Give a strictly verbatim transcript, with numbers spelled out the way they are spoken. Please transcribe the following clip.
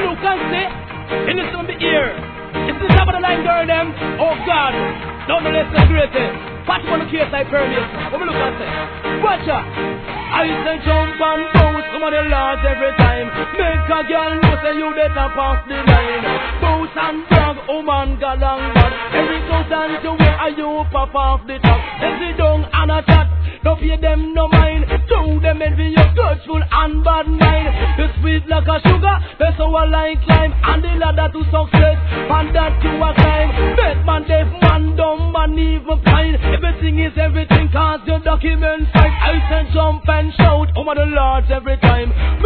look and see. You listen to the ear. It's the top of the line girl them. Oh God. Don't know less than greatest. Watch on the case I permit. What we look and say. Watch out. I say jump and bounce. Some of the lords every time. Make a girl know say you better pass the line. Bounce and brag. Oh man got long bad. Every thousand to where are you pop off the top. Every down and a chat. Don't pay them no mind. Do them envy your gutful and bad mind. You sweet like a sugar. That's how I like climb. And the ladder to success. And that you a climb. Best man, deaf man, dumb man, even blind. Everything is everything cause your documents fight. I say jump and shout. Oh my the lords every time.